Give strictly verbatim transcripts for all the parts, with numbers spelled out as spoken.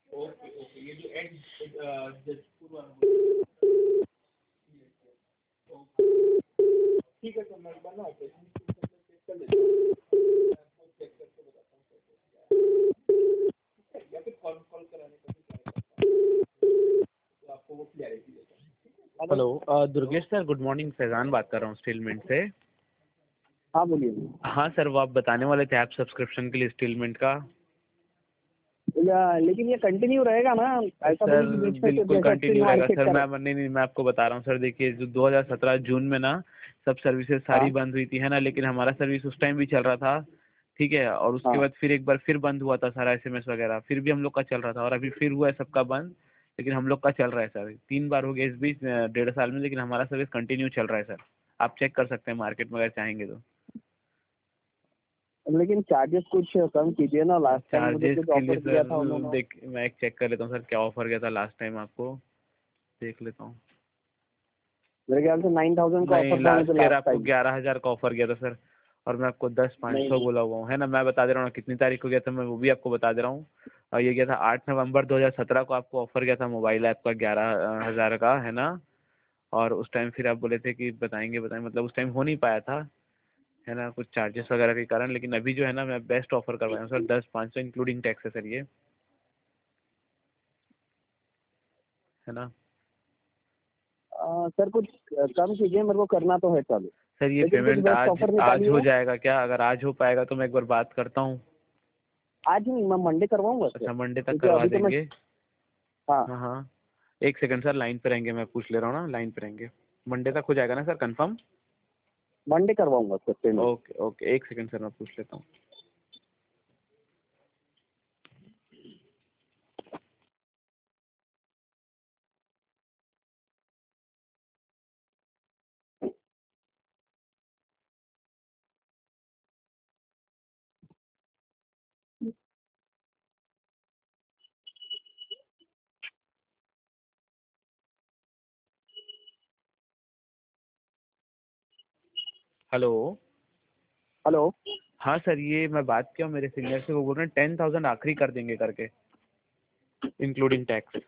Okay okay, ये जो add Jajpur वाला, ठीक है सर, मैं एक बार ना ऑपरेशन चेक कर लेता हूँ, चेक करके बताता हूँ सर, या फिर कॉल कॉल कराने का भी ट्राई करता हूँ, तो आपको वो क्लैरिटी देता हूँ। Hello Durgesh sir, good morning, Faizan बात कर रहा हूँ स्टीलमेंट से। हाँ बोलिए। हाँ सर, वो आप बताने वाले थे ऐप सब्सक्रिप्शन के लिए स्टीलमेंट का। लेकिन ये कंटिन्यू रहेगा ना, ऐसा सर नहीं कि बीच में बिल्कुल जैसा कंटिन्यू रहेगा मार्केट सर। कर। मैं नहीं नहीं मैं आपको बता रहा हूँ सर, देखिए जो दो हज़ार सत्रह जून में ना सब सर्विसेज सारी हाँ बंद हुई थी है ना, लेकिन हमारा सर्विस उस टाइम भी चल रहा था, ठीक है। और उसके हाँ। बाद फिर एक बार फिर बंद हुआ था सारा एसएमएस वगैरह, फिर भी हम लोग का चल रहा था, और अभी फिर हुआ है सबका बंद, लेकिन हम लोग का चल रहा है सर। तीन बार हो गया इस बीच डेढ़ साल में, लेकिन हमारा सर्विस कंटिन्यू चल रहा है सर। आप चेक कर सकते हैं मार्केट में अगर चाहेंगे तो। लेकिन चार्जेस कुछ कम कीजिए ना, लास्ट टाइम मुझे चार्जेस कुछ के लिए ऑफर किया सर था उन्होंने। देख, मैं एक चेक कर लेता हूँ सर, क्या ऑफर किया था लास्ट टाइम आपको, देख लेता हूँ। मेरे ख्याल से नाइन थाउजेंड का नहीं, ऑफर था मुझे लास्ट ईयर लास्ट आपको टाइम। ग्यारह हजार का ऑफर किया था सर, और मैं आपको दस पाँच सौ नहीं बोला हुआ हूँ है ना। मैं बता दे रहा हूँ कितनी तारीख को गया था, मैं वो भी आपको बता दे रहा हूँ। और ये गया था आठ नवंबर दो हजार सत्रह को, आपको ऑफर किया था मोबाइल ऐप का ग्यारह हजार का है ना। और उस टाइम फिर आप बोले थे कि बताएंगे बताएंगे, मतलब उस टाइम हो नहीं पाया था है ना, कुछ चार्जेस वगैरह के कारण। लेकिन अभी जो है ना मैं बेस्ट ऑफर करवाया हूँ सर, दस पाँच सौ इंक्लूडिंग टैक्स है सर ये, है ना। आ, सर कुछ कम कीजिए, मेरे को करना तो है चालू। सर ये लेकिन कुछ पेमेंट बेस्ट आज ऑफर आज हो निकालिए। जाएगा क्या? अगर आज हो पाएगा तो मैं एक बार बात करता हूँ। आज ही नहीं, मैं मंडे करवाऊंगा सर, अच्छा, मंडे तक क्योंकि करवा अभी तो मैं। देंगे। हाँ हाँ हाँ, एक सेकंड सर, लाइन पे रहेंगे, मैं पूछ ले रहा हूँ ना, लाइन पे रहेंगे। मंडे तक हो जाएगा ना सर, कंफर्म? मंडे करवाऊंगा सर पेमेंट। ओके ओके, एक सेकंड सर, मैं पूछ लेता हूँ। हेलो। हेलो। हाँ सर, ये मैं बात किया हूँ मेरे सीनियर से, वो बोल रहे हैं टेन थाउजेंड आखिरी कर देंगे करके, इंक्लूडिंग टैक्स।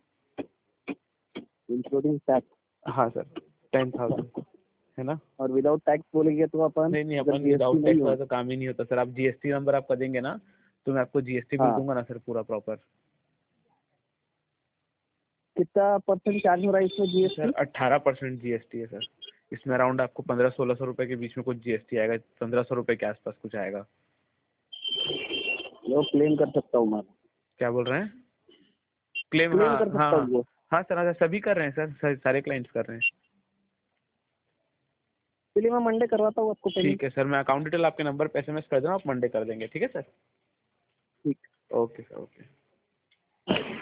Including tax. हाँ सर, टेन थाउजेंड है ना। और विदाउट टैक्स बोलेंगे तो अपन, नहीं नहीं, अगर अपन जीएसटी विदाउट नहीं टैक्स हो। वाला तो काम ही नहीं होता सर। आप जीएसटी नंबर आपका देंगे ना, तो मैं आपको जीएसटी बिल हाँ, दूंगा ना सर, पूरा प्रॉपर। कितना परसेंट चार्ज हो रहा है इसमें सर जीएसटी? अट्ठारह परसेंट जीएसटी है सर। इसमें अराउंड आपको पंद्रह सोलह सौ रुपए के बीच में कुछ जीएसटी आएगा, पंद्रह सौ रुपए के आसपास कुछ आएगा। वो क्लेम कर सकता हूँ मैं? क्या बोल रहे हैं? क्लेम, हाँ क्लेम कर हाँ सकता हूँ वो? हाँ सर, हाँ सर, सभी कर रहे हैं सर, सर सारे क्लाइंट्स कर रहे हैं। चलिए मैं मंडे करवाता हूँ आपको पेमेंट। ठीक है सर, मैं अकाउंट डिटेल आपके नंबर पे एसएमएस कर दूँ, आप मंडे कर देंगे, ठीक है सर। ठीक। Okay sir, okay.